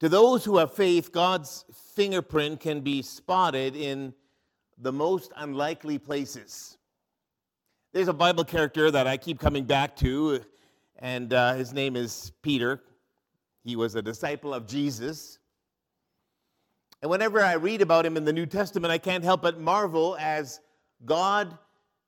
To those who have faith, God's fingerprint can be spotted in the most unlikely places. There's a Bible character that I keep coming back to, and his name is Peter. He was a disciple of Jesus. And whenever I read about him in the New Testament, I can't help but marvel as God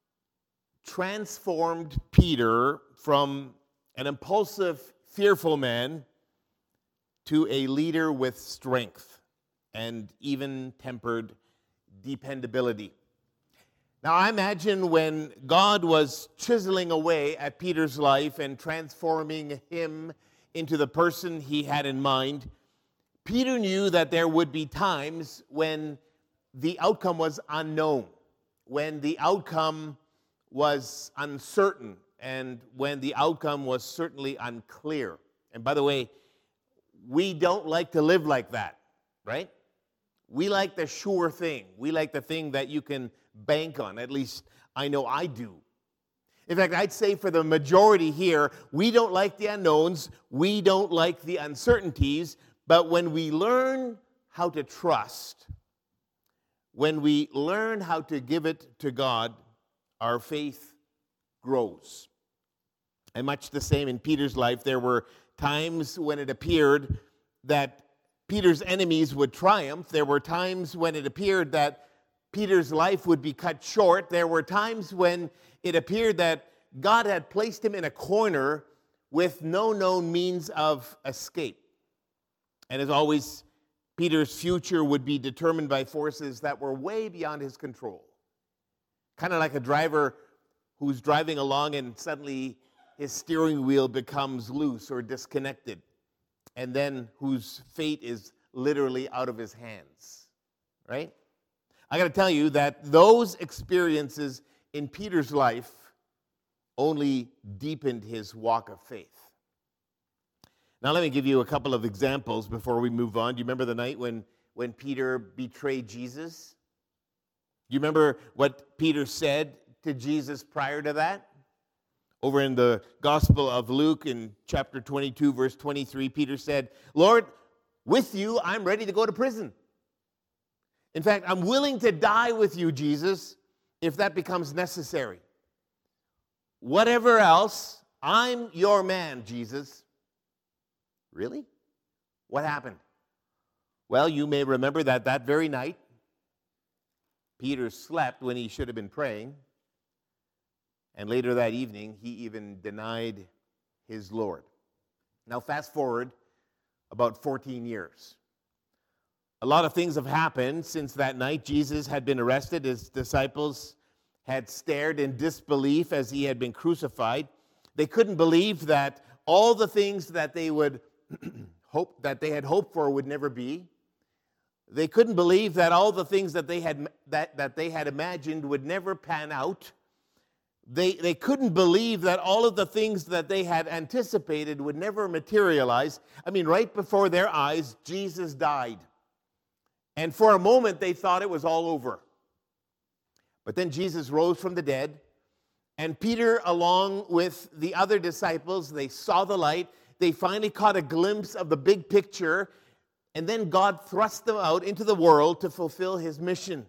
transformed Peter from an impulsive, fearful man to a leader with strength and even-tempered dependability. Now, I imagine when God was chiseling away at Peter's life and transforming him into the person he had in mind, Peter knew that there would be times when the outcome was unknown, when the outcome was uncertain, and when the outcome was certainly unclear. And by the way, we don't like to live like that, right? We like the sure thing. We like the thing that you can bank on. At least I know I do. In fact, I'd say for the majority here, we don't like the unknowns. We don't like the uncertainties. But when we learn how to trust, when we learn how to give it to God, our faith grows. And much the same in Peter's life, there were times when it appeared that Peter's enemies would triumph. There were times when it appeared that Peter's life would be cut short. There were times when it appeared that God had placed him in a corner with no known means of escape. And as always, Peter's future would be determined by forces that were way beyond his control. Kind of like a driver who's driving along and suddenly his steering wheel becomes loose or disconnected, and then whose fate is literally out of his hands, right? I got to tell you that those experiences in Peter's life only deepened his walk of faith. Now, let me give you a couple of examples before we move on. Do you remember the night when Peter betrayed Jesus? Do you remember what Peter said to Jesus prior to that? Over in the Gospel of Luke in chapter 22, verse 23, Peter said, "Lord, with you I'm ready to go to prison. In fact, I'm willing to die with you, Jesus, if that becomes necessary. Whatever else, I'm your man, Jesus." Really? What happened? Well, you may remember that that very night, Peter slept when he should have been praying. And later that evening, he even denied his Lord. Now, fast forward about 14 years. A lot of things have happened since that night. Jesus had been arrested. His disciples had stared in disbelief as he had been crucified. They couldn't believe that all the things that they would had hoped for would never be. They couldn't believe that all the things that they had imagined would never pan out. They couldn't believe that all of the things that they had anticipated would never materialize. I mean, right before their eyes, Jesus died. And for a moment, they thought it was all over. But then Jesus rose from the dead, and Peter, along with the other disciples, they saw the light. They finally caught a glimpse of the big picture, and then God thrust them out into the world to fulfill his mission.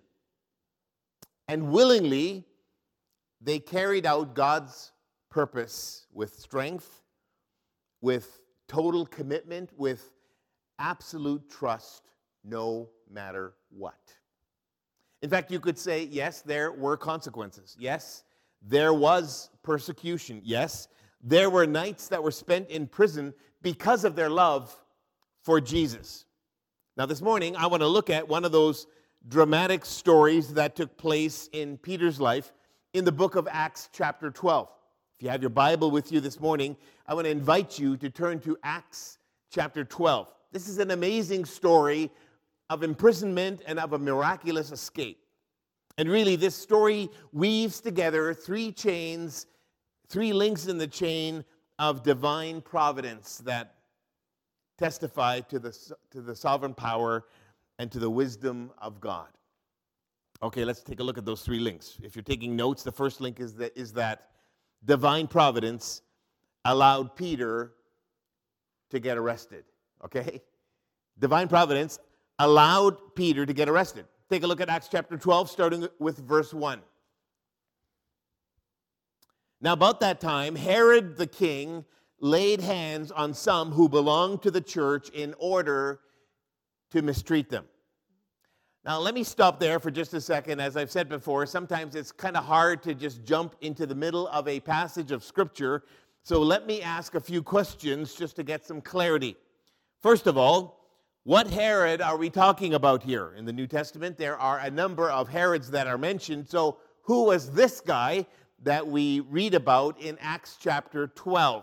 And willingly, they carried out God's purpose with strength, with total commitment, with absolute trust, no matter what. In fact, you could say, yes, there were consequences. Yes, there was persecution. Yes, there were nights that were spent in prison because of their love for Jesus. Now, this morning, I want to look at one of those dramatic stories that took place in Peter's life in the book of Acts chapter 12. If you have your Bible with you this morning, I want to invite you to turn to Acts chapter 12. This is an amazing story of imprisonment and of a miraculous escape. And really, this story weaves together three links in the chain of divine providence that testify to the sovereign power and to the wisdom of God. Okay, let's take a look at those three links. If you're taking notes, the first link is that divine providence allowed Peter to get arrested. Okay? divine providence, allowed Peter to get arrested. Take a look at Acts chapter 12, starting with verse 1. Now, about that time, Herod the king laid hands on some who belonged to the church in order to mistreat them. Now, let me stop there for just a second. As I've said before, sometimes it's kind of hard to just jump into the middle of a passage of Scripture. So let me ask a few questions just to get some clarity. First of all, what Herod are we talking about here? In the New Testament, there are a number of Herods that are mentioned. So who was this guy that we read about in Acts chapter 12?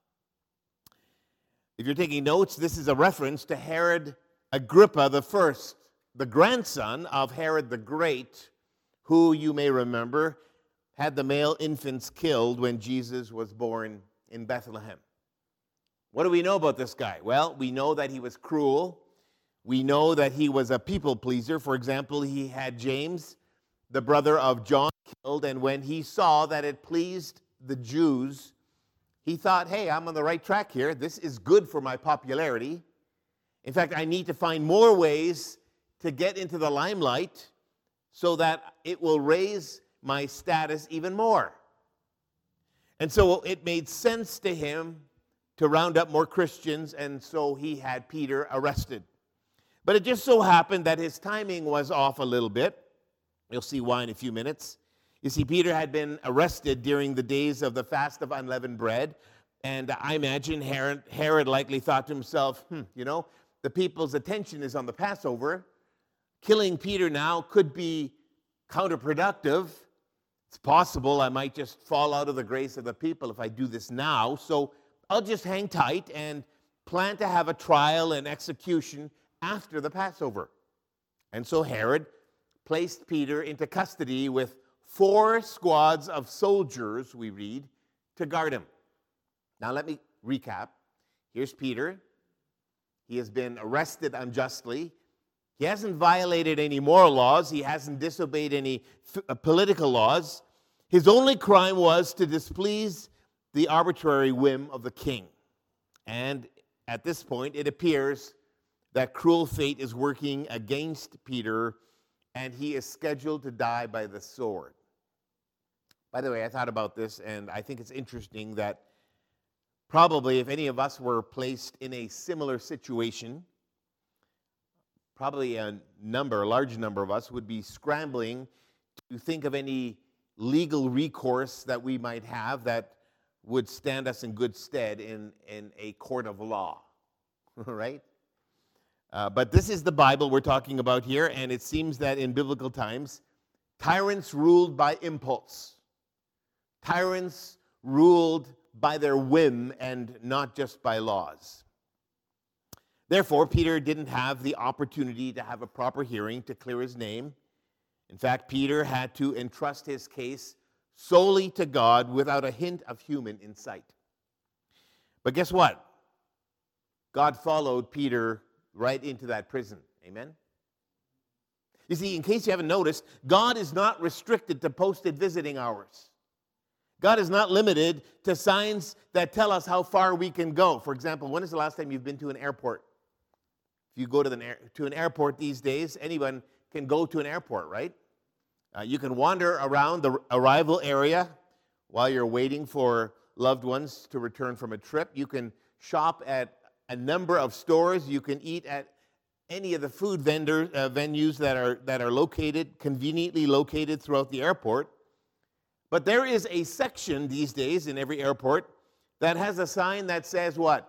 If you're taking notes, this is a reference to Herod Agrippa the First, the grandson of Herod the Great, who you may remember had the male infants killed when Jesus was born in Bethlehem. What do we know about this guy? Well, we know that he was cruel. We know that he was a people pleaser. For example, he had James, the brother of John, killed, and when he saw that it pleased the Jews, he thought, hey, I'm on the right track here. This is good for my popularity. In fact, I need to find more ways to get into the limelight so that it will raise my status even more. And so it made sense to him to round up more Christians, and so he had Peter arrested. But it just so happened that his timing was off a little bit. You'll see why in a few minutes. You see, Peter had been arrested during the days of the fast of unleavened bread, and I imagine Herod likely thought to himself, the people's attention is on the Passover. Killing Peter now could be counterproductive. It's possible I might just fall out of the grace of the people if I do this now. So I'll just hang tight and plan to have a trial and execution after the Passover. And so Herod placed Peter into custody with 4 squads of soldiers, we read, to guard him. Now let me recap. Here's Peter. He has been arrested unjustly. He hasn't violated any moral laws. He hasn't disobeyed any political laws. His only crime was to displease the arbitrary whim of the king. And at this point, it appears that cruel fate is working against Peter, and he is scheduled to die by the sword. By the way, I thought about this, and I think it's interesting that probably if any of us were placed in a similar situation, probably a large number of us would be scrambling to think of any legal recourse that we might have that would stand us in good stead in a court of law, right? But this is the Bible we're talking about here, and it seems that in biblical times, tyrants ruled by impulse. Tyrants ruled by their whim and not just by laws. Therefore, Peter didn't have the opportunity to have a proper hearing to clear his name. In fact, Peter had to entrust his case solely to God without a hint of human insight. But guess what? God followed Peter right into that prison. Amen? You see, in case you haven't noticed, God is not restricted to posted visiting hours. God is not limited to signs that tell us how far we can go. For example, when is the last time you've been to an airport? If you go to an airport these days, anyone can go to an airport, right? You can wander around the arrival area while you're waiting for loved ones to return from a trip. You can shop at a number of stores. You can eat at any of the food venues that are conveniently located throughout the airport. But there is a section these days in every airport that has a sign that says what?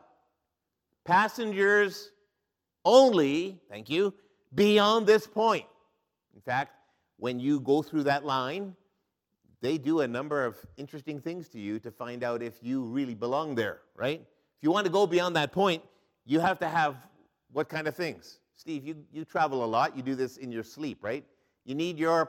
Passengers only, thank you, beyond this point. In fact, when you go through that line, they do a number of interesting things to you to find out if you really belong there, right? If you want to go beyond that point, you have to have what kind of things? Steve, you travel a lot. You do this in your sleep, right? You need your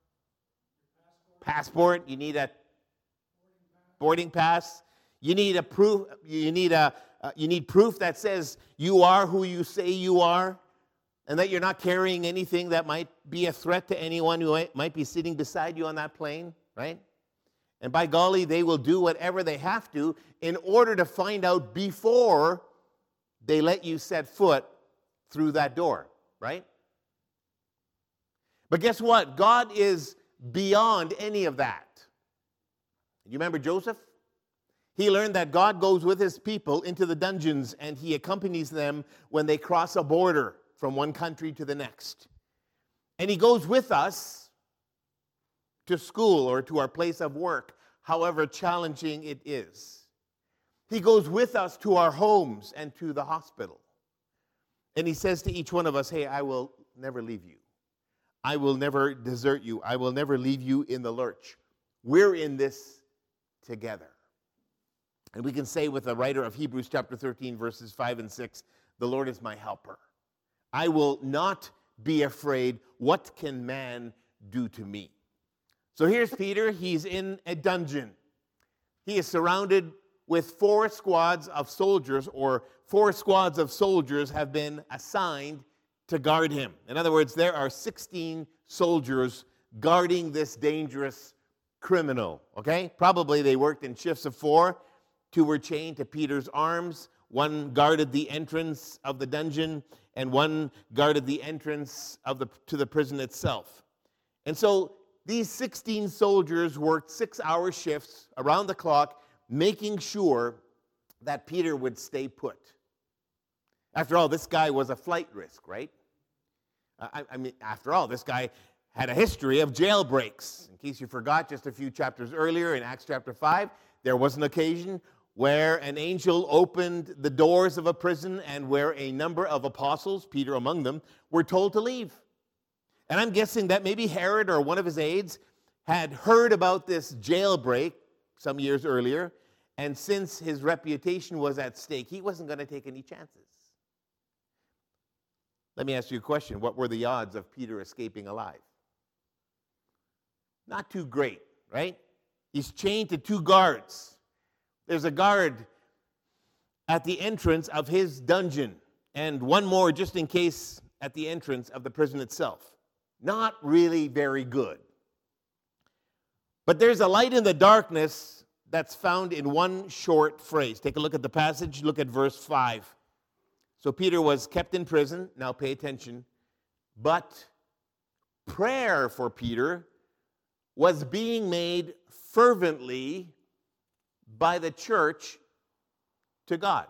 passport. You need a boarding pass. You need a proof. You need proof that says you are who you say you are, and that you're not carrying anything that might be a threat to anyone who might be sitting beside you on that plane, right? And by golly, they will do whatever they have to in order to find out before they let you set foot through that door, right? But guess what? God is beyond any of that. You remember Joseph? He learned that God goes with his people into the dungeons, and he accompanies them when they cross a border from one country to the next. And he goes with us to school or to our place of work, however challenging it is. He goes with us to our homes and to the hospital. And he says to each one of us, hey, I will never leave you. I will never desert you. I will never leave you in the lurch. We're in this together. And we can say with the writer of Hebrews chapter 13, verses 5 and 6, the Lord is my helper. I will not be afraid. What can man do to me? So here's Peter. He's in a dungeon. He is surrounded with 4 squads of soldiers, or 4 squads of soldiers have been assigned to guard him. In other words, there are 16 soldiers guarding this dangerous criminal, okay? Probably they worked in shifts of 4. 2 were chained to Peter's arms. 1 guarded the entrance of the dungeon, and 1 guarded the entrance to the prison itself. And so these 16 soldiers worked 6-hour shifts around the clock, making sure that Peter would stay put. After all, this guy was a flight risk, right? I mean, after all, this guy had a history of jailbreaks. In case you forgot, just a few chapters earlier in Acts chapter 5, there was an occasion where an angel opened the doors of a prison and where a number of apostles, Peter among them, were told to leave. And I'm guessing that maybe Herod or one of his aides had heard about this jailbreak some years earlier, and since his reputation was at stake, he wasn't going to take any chances. Let me ask you a question. What were the odds of Peter escaping alive? Not too great, right? He's chained to 2 guards. There's a guard at the entrance of his dungeon, and 1 more just in case at the entrance of the prison itself. Not really very good. But there's a light in the darkness that's found in 1 short phrase. Take a look at the passage. Look at verse 5. So Peter was kept in prison. Now pay attention. But prayer for Peter was being made fervently by the church to God.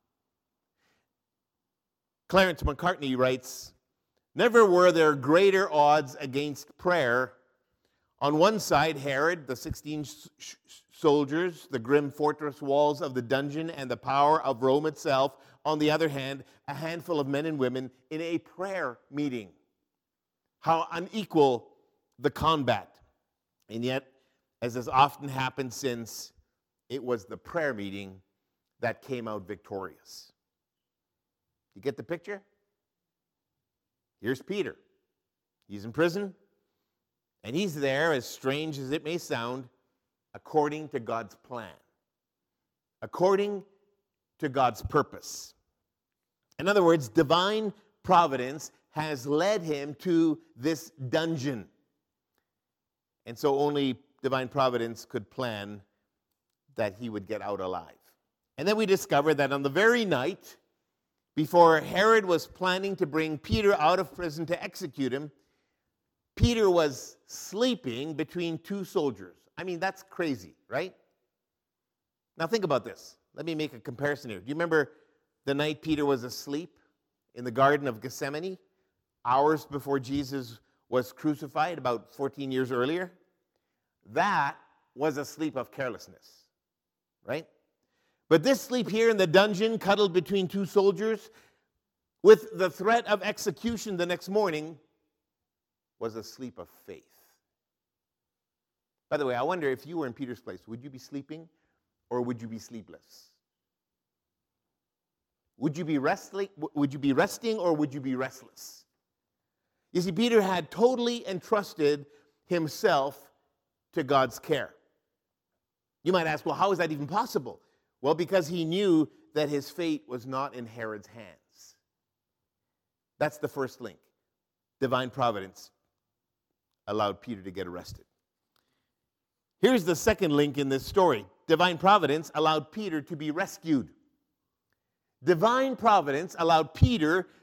Clarence McCartney writes, never were there greater odds against prayer. On one side, Herod, the 16 soldiers, the grim fortress walls of the dungeon, and the power of Rome itself. On the other hand, a handful of men and women in a prayer meeting. How unequal the combat. And yet, as has often happened since, it was the prayer meeting that came out victorious. You get the picture? Here's Peter. He's in prison, and he's there, as strange as it may sound, according to God's plan, according to God's purpose. In other words, divine providence has led him to this dungeon. And so only divine providence could plan that he would get out alive. And then we discover that on the very night before Herod was planning to bring Peter out of prison to execute him, Peter was sleeping between 2 soldiers. I mean, that's crazy, right? Now think about this. Let me make a comparison here. Do you remember the night Peter was asleep in the Garden of Gethsemane, hours before Jesus was crucified, about 14 years earlier? That was a sleep of carelessness, right? But this sleep here in the dungeon, cuddled between 2 soldiers, with the threat of execution the next morning, was a sleep of faith. By the way, I wonder if you were in Peter's place, would you be sleeping or would you be sleepless? Would you be resting or would you be restless? You see, Peter had totally entrusted himself to God's care. You might ask, well, how is that even possible? Well, because he knew that his fate was not in Herod's hands. That's the first link. Divine providence allowed Peter to get arrested. Here's the second link in this story. Divine providence allowed Peter to be rescued. Divine providence allowed Peter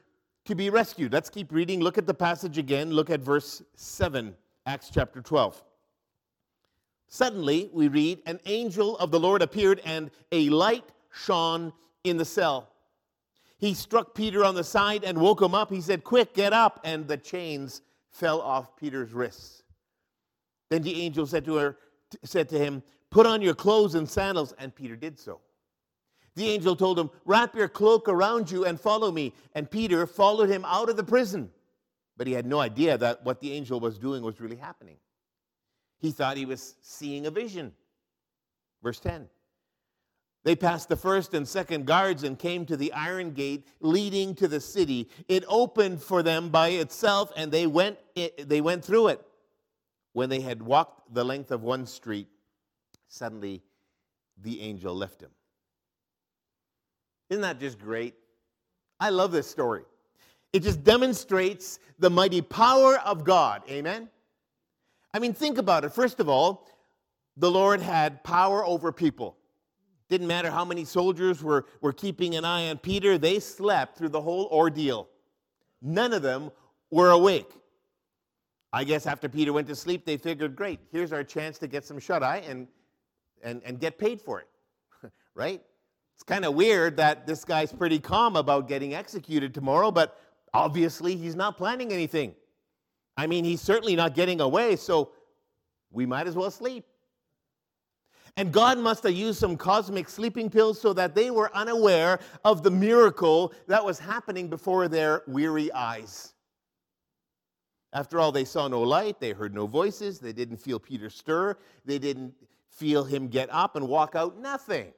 to be rescued. Let's keep reading. Look at the passage again. Look at verse 7, Acts chapter 12. Suddenly, we read, an angel of the Lord appeared, and a light shone in the cell. He struck Peter on the side and woke him up. He said, quick, get up. And the chains fell off Peter's wrists. Then the angel said to him, put on your clothes and sandals. And Peter did so. The angel told him, wrap your cloak around you and follow me. And Peter followed him out of the prison. But he had no idea that what the angel was doing was really happening. He thought he was seeing a vision. Verse 10. They passed the first and second guards and came to the iron gate leading to the city. It opened for them by itself, and they went through it. When they had walked the length of one street, suddenly the angel left him. Isn't that just great? I love this story. It just demonstrates the mighty power of God. Amen? I mean, think about it. First of all, the Lord had power over people. Didn't matter how many soldiers were keeping an eye on Peter. They slept through the whole ordeal. None of them were awake. I guess after Peter went to sleep, they figured, great, here's our chance to get some shut-eye and get paid for it, right? It's kind of weird that this guy's pretty calm about getting executed tomorrow, but obviously he's not planning anything. I mean, he's certainly not getting away, so we might as well sleep. And God must have used some cosmic sleeping pills so that they were unaware of the miracle that was happening before their weary eyes. After all, they saw no light, they heard no voices, they didn't feel Peter stir, they didn't feel him get up and walk out, nothing.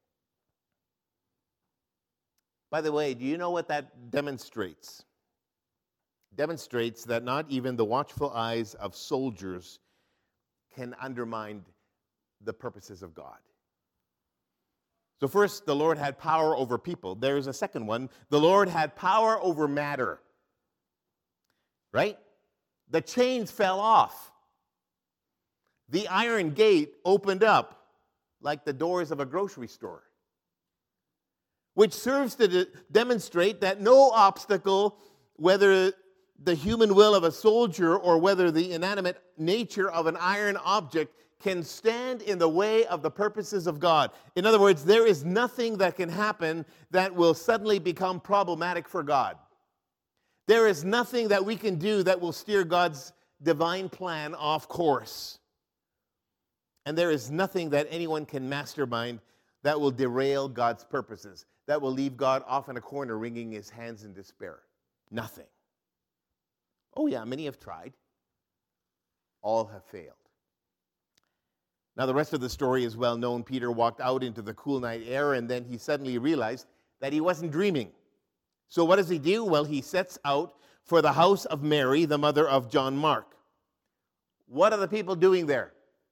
By the way, do you know what that demonstrates? Demonstrates that not even the watchful eyes of soldiers can undermine the purposes of God. So first, the Lord had power over people. There's a second one. The Lord had power over matter. Right? The chains fell off. The iron gate opened up like the doors of a grocery store, which serves to demonstrate that no obstacle, whether the human will of a soldier or whether the inanimate nature of an iron object, can stand in the way of the purposes of God. In other words, there is nothing that can happen that will suddenly become problematic for God. There is nothing that we can do that will steer God's divine plan off course. And there is nothing that anyone can mastermind that will derail God's purposes, that will leave God off in a corner wringing his hands in despair. Nothing. Oh yeah, many have tried. All have failed. Now the rest of the story is well known. Peter walked out into the cool night air, and then he suddenly realized that he wasn't dreaming. So what does he do? Well, he sets out for the house of Mary, the mother of John Mark. What are the people doing there?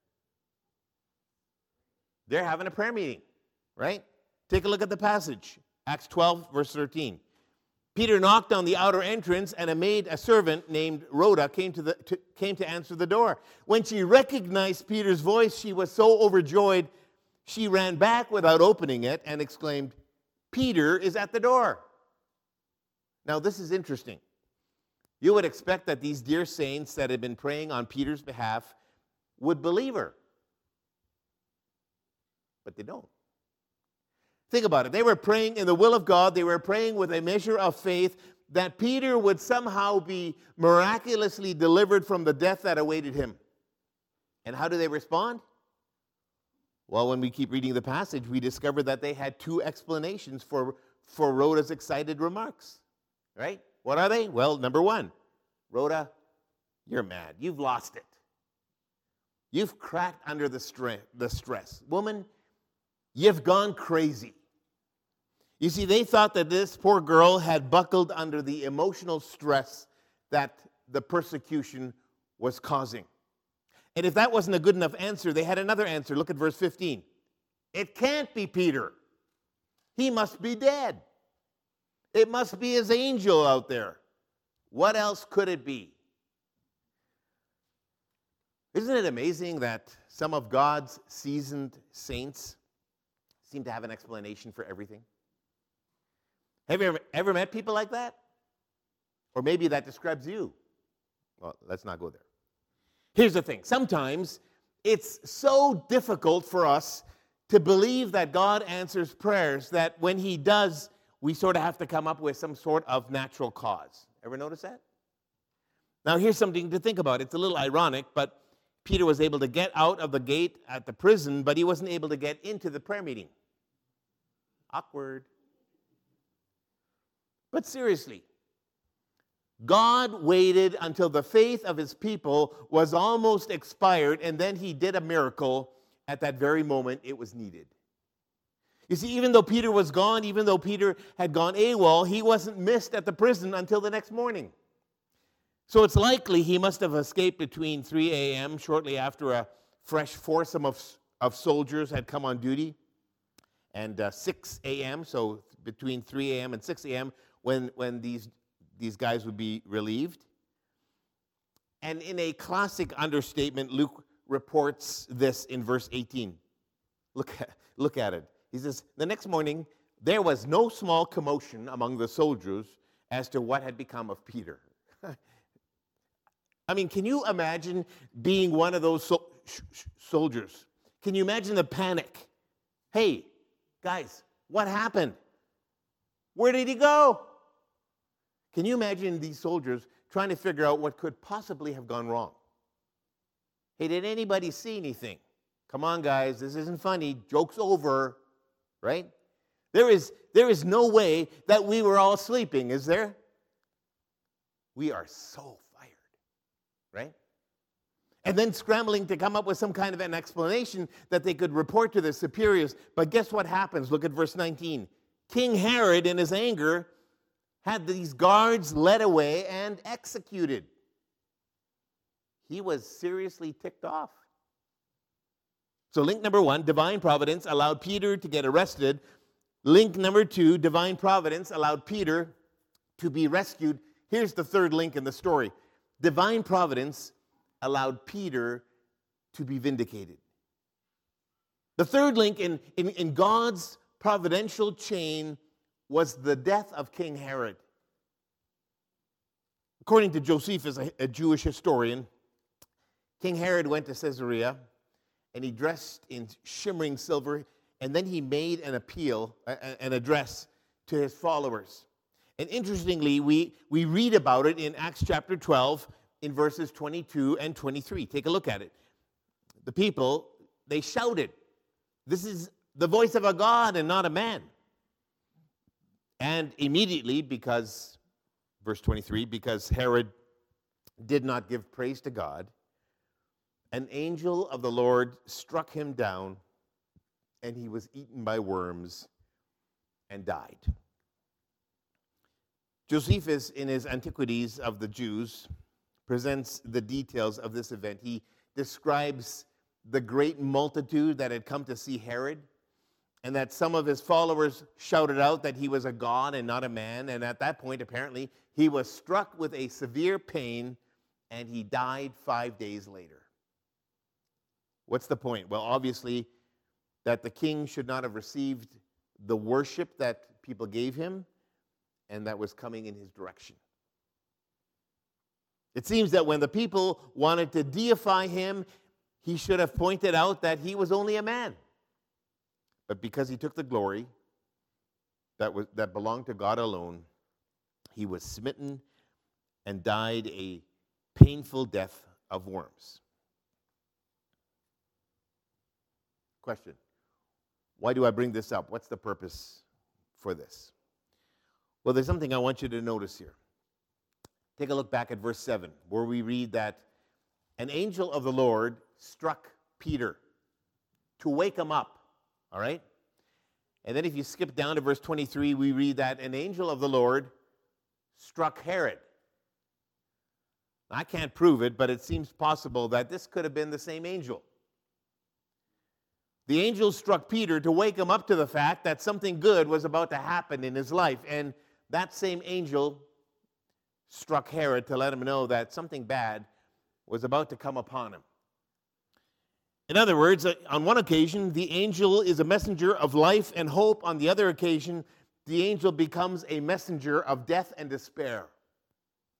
They're having a prayer meeting, right? Take a look at the passage. Acts 12, verse 13. Peter knocked on the outer entrance, and a servant named Rhoda came to answer the door. When she recognized Peter's voice, she was so overjoyed, she ran back without opening it and exclaimed, Peter is at the door. Now, this is interesting. You would expect that these dear saints that had been praying on Peter's behalf would believe her. But they don't. Think about it. They were praying in the will of God. They were praying with a measure of faith that Peter would somehow be miraculously delivered from the death that awaited him. And how do they respond? Well, when we keep reading the passage, we discover that they had two explanations for Rhoda's excited remarks. Right? What are they? Well, number one, Rhoda, you're mad. You've lost it. You've cracked under the stress. Woman, you've gone crazy. You see, they thought that this poor girl had buckled under the emotional stress that the persecution was causing. And if that wasn't a good enough answer, they had another answer. Look at verse 15. It can't be Peter. He must be dead. It must be his angel out there. What else could it be? Isn't it amazing that some of God's seasoned saints seem to have an explanation for everything? Have you ever met people like that? Or maybe that describes you. Well, let's not go there. Here's the thing. Sometimes it's so difficult for us to believe that God answers prayers that when he does, we sort of have to come up with some sort of natural cause. Ever notice that? Now, here's something to think about. It's a little ironic, but Peter was able to get out of the gate at the prison, but he wasn't able to get into the prayer meeting. Awkward. But seriously, God waited until the faith of his people was almost expired, and then he did a miracle at that very moment it was needed. You see, even though Peter was gone, even though Peter had gone AWOL, he wasn't missed at the prison until the next morning. So it's likely he must have escaped between 3 a.m., shortly after a fresh foursome of soldiers had come on duty, and 6 a.m., so between 3 a.m. and 6 a.m., when these guys would be relieved. And in a classic understatement, Luke reports this in verse 18. Look at it. He says, the next morning, there was no small commotion among the soldiers as to what had become of Peter. I mean, can you imagine being one of those soldiers? Can you imagine the panic? Hey, guys, what happened? Where did he go? Can you imagine these soldiers trying to figure out what could possibly have gone wrong? Hey, did anybody see anything? Come on, guys, this isn't funny. Joke's over, right? There is no way that we were all sleeping, is there? We are so fired, right? And then scrambling to come up with some kind of an explanation that they could report to their superiors. But guess what happens? Look at verse 19. King Herod, in his anger, had these guards led away and executed. He was seriously ticked off. So link number one, divine providence allowed Peter to get arrested. Link number two, divine providence allowed Peter to be rescued. Here's the third link in the story. Divine providence allowed Peter to be vindicated. The third link in God's providential chain was the death of King Herod. According to Josephus, a Jewish historian, King Herod went to Caesarea, and he dressed in shimmering silver, and then he made an address to his followers. And interestingly, we read about it in Acts chapter 12, in verses 22 and 23. Take a look at it. The people, they shouted, "This is the voice of a God and not a man." And immediately, verse 23, because Herod did not give praise to God, an angel of the Lord struck him down, and he was eaten by worms and died. Josephus, in his Antiquities of the Jews, presents the details of this event. He describes the great multitude that had come to see Herod, and that some of his followers shouted out that he was a god and not a man, and at that point, apparently, he was struck with a severe pain, and he died 5 days later. What's the point? Well, obviously, that the king should not have received the worship that people gave him, and that was coming in his direction. It seems that when the people wanted to deify him, he should have pointed out that he was only a man. But because he took the glory that belonged to God alone, he was smitten and died a painful death of worms. Question: why do I bring this up? What's the purpose for this? Well, there's something I want you to notice here. Take a look back at verse 7, where we read that an angel of the Lord struck Peter to wake him up, all right? And then if you skip down to verse 23, we read that an angel of the Lord struck Herod. I can't prove it, but it seems possible that this could have been the same angel. The angel struck Peter to wake him up to the fact that something good was about to happen in his life. And that same angel struck Herod to let him know that something bad was about to come upon him. In other words, on one occasion, the angel is a messenger of life and hope. On the other occasion, the angel becomes a messenger of death and despair.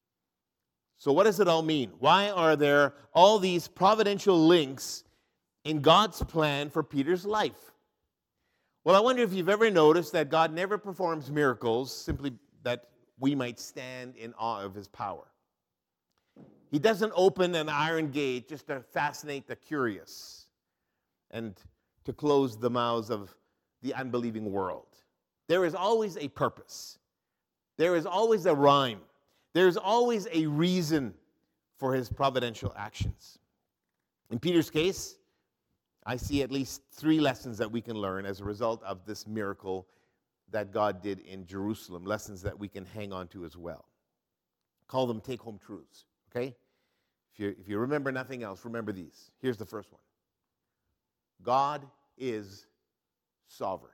So what does it all mean? Why are there all these providential links in God's plan for Peter's life? Well, I wonder if you've ever noticed that God never performs miracles simply that we might stand in awe of his power. He doesn't open an iron gate just to fascinate the curious and to close the mouths of the unbelieving world. There is always a purpose. There is always a rhyme. There is always a reason for his providential actions. In Peter's case, I see at least 3 lessons that we can learn as a result of this miracle that God did in Jerusalem, lessons that we can hang on to as well. Call them take-home truths, okay? If you remember nothing else, remember these. Here's the first one. God is sovereign.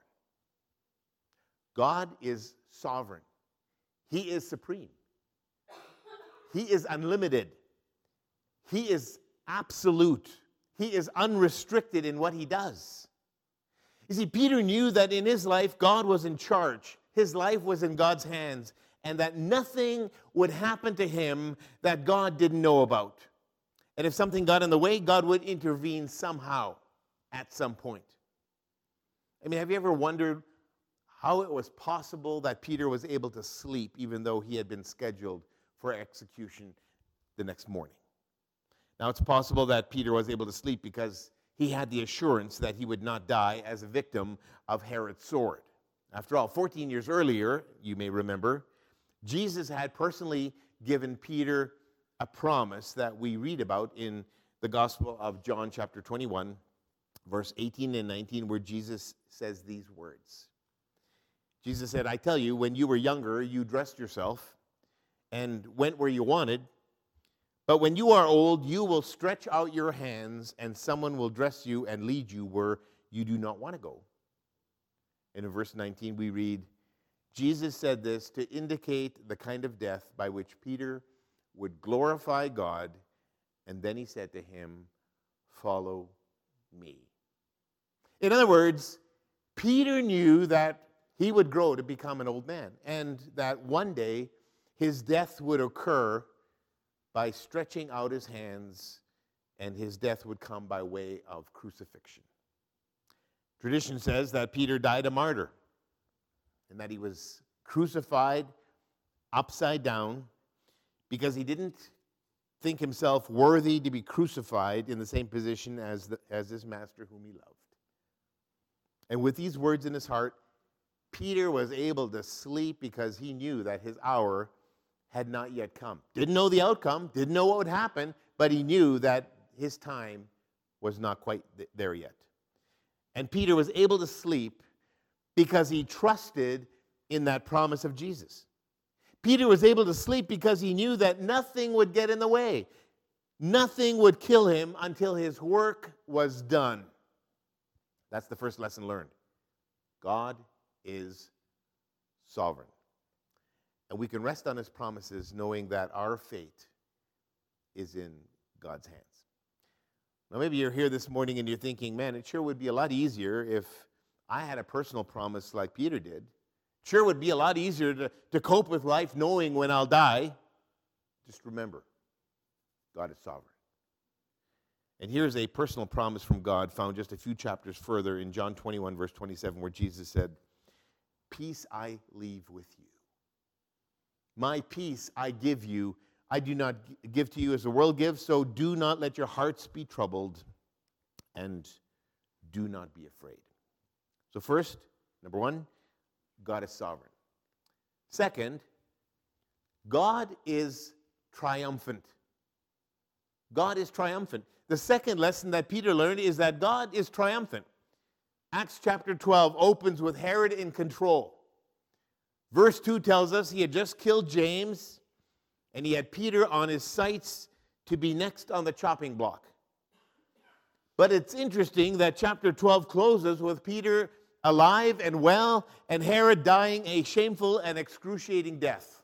God is sovereign. He is supreme. He is unlimited. He is absolute. He is unrestricted in what he does. You see, Peter knew that in his life, God was in charge. His life was in God's hands, and that nothing would happen to him that God didn't know about. And if something got in the way, God would intervene somehow at some point. I mean, have you ever wondered how it was possible that Peter was able to sleep even though he had been scheduled for execution the next morning? Now, it's possible that Peter was able to sleep because he had the assurance that he would not die as a victim of Herod's sword. After all, 14 years earlier, you may remember, Jesus had personally given Peter a promise that we read about in the Gospel of John chapter 21, verse 18 and 19, where Jesus says these words. Jesus said, I tell you, when you were younger, you dressed yourself and went where you wanted. But when you are old, you will stretch out your hands, and someone will dress you and lead you where you do not want to go. And in verse 19, we read, Jesus said this to indicate the kind of death by which Peter would glorify God. And then he said to him, follow me. In other words, Peter knew that he would grow to become an old man, and that one day his death would occur by stretching out his hands, and his death would come by way of crucifixion. Tradition says that Peter died a martyr, and that he was crucified upside down because he didn't think himself worthy to be crucified in the same position as his master whom he loved. And with these words in his heart, Peter was able to sleep because he knew that his hour had not yet come. Didn't know the outcome, didn't know what would happen, but he knew that his time was not quite there yet. And Peter was able to sleep because he trusted in that promise of Jesus. Peter was able to sleep because he knew that nothing would get in the way. Nothing would kill him until his work was done. That's the first lesson learned. God is sovereign. And we can rest on his promises knowing that our fate is in God's hands. Now, maybe you're here this morning and you're thinking, man, it sure would be a lot easier if I had a personal promise like Peter did. Sure would be a lot easier to cope with life knowing when I'll die. Just remember, God is sovereign. And here's a personal promise from God found just a few chapters further in John 21, verse 27, where Jesus said, peace I leave with you. My peace I give you. I do not give to you as the world gives, so do not let your hearts be troubled, and do not be afraid. So first, number one, God is sovereign. Second, God is triumphant. God is triumphant. The second lesson that Peter learned is that God is triumphant. Acts chapter 12 opens with Herod in control. Verse 2 tells us he had just killed James, and he had Peter on his sights to be next on the chopping block. But it's interesting that chapter 12 closes with Peter alive and well, and Herod dying a shameful and excruciating death.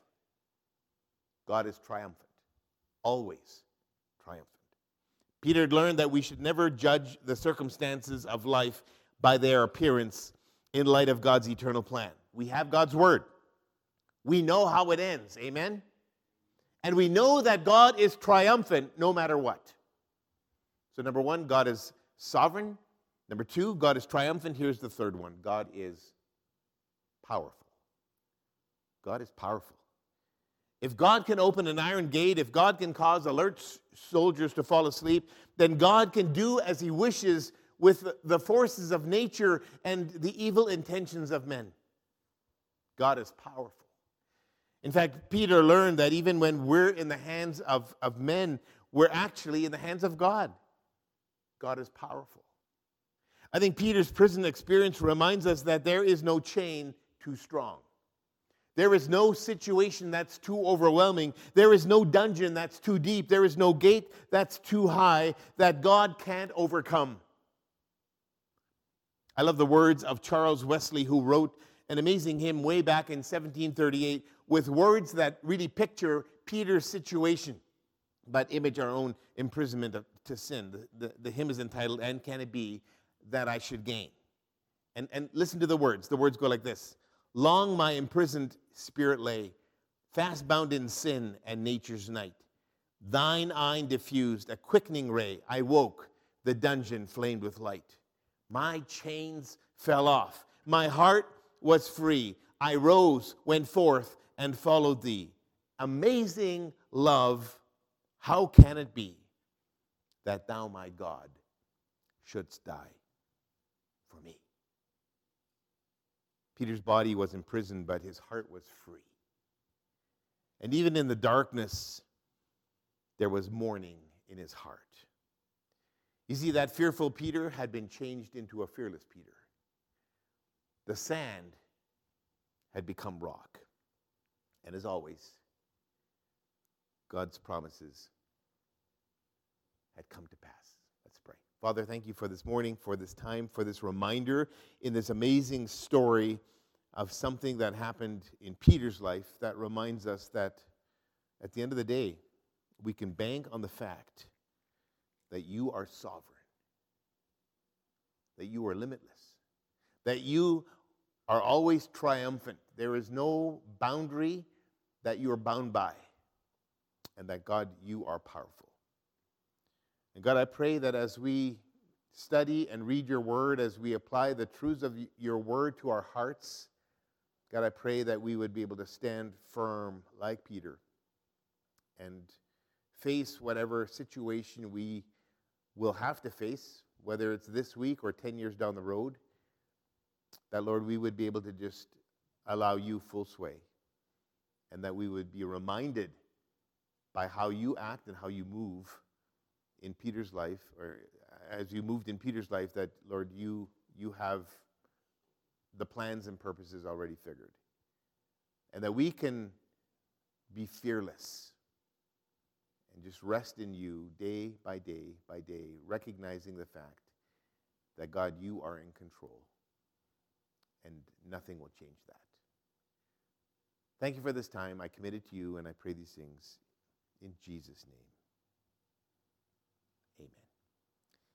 God is triumphant, always triumphant. Peter had learned that we should never judge the circumstances of life by their appearance in light of God's eternal plan. We have God's word. We know how it ends, amen? And we know that God is triumphant no matter what. So number one, God is sovereign. Number two, God is triumphant. Here's the third one. God is powerful. God is powerful. If God can open an iron gate, if God can cause alert soldiers to fall asleep, then God can do as he wishes with the forces of nature and the evil intentions of men. God is powerful. In fact, Peter learned that even when we're in the hands of men, we're actually in the hands of God. God is powerful. I think Peter's prison experience reminds us that there is no chain too strong. There is no situation that's too overwhelming. There is no dungeon that's too deep. There is no gate that's too high that God can't overcome. I love the words of Charles Wesley, who wrote an amazing hymn way back in 1738 with words that really picture Peter's situation, but image our own imprisonment to sin. The hymn is entitled, "And Can It Be That I Should Gain?" And listen to the words. The words go like this. Long my imprisoned spirit lay, fast bound in sin and nature's night. Thine eye diffused a quickening ray. I woke, the dungeon flamed with light. My chains fell off. My heart was free. I rose, went forth, and followed thee. Amazing love, how can it be that thou, my God, shouldst die for me? Peter's body was imprisoned, but his heart was free. And even in the darkness, there was mourning in his heart. You see, that fearful Peter had been changed into a fearless Peter. The sand had become rock. And as always, God's promises had come to pass. Let's pray. Father, thank you for this morning, for this time, for this reminder in this amazing story of something that happened in Peter's life that reminds us that at the end of the day, we can bank on the fact that you are sovereign, that you are limitless, that you are always triumphant. There is no boundary that you are bound by, and that, God, you are powerful. And God, I pray that as we study and read your word, as we apply the truths of your word to our hearts, God, I pray that we would be able to stand firm like Peter and face whatever situation we will have to face, whether it's this week or 10 years down the road, that, Lord, we would be able to just allow you full sway, and that we would be reminded by how you act and how you move in Peter's life, or as you moved in Peter's life, that, Lord, you have the plans and purposes already figured. And that we can be fearless and just rest in you day by day by day, recognizing the fact that, God, you are in control and nothing will change that. Thank you for this time. I commit it to you, and I pray these things in Jesus' name. Amen.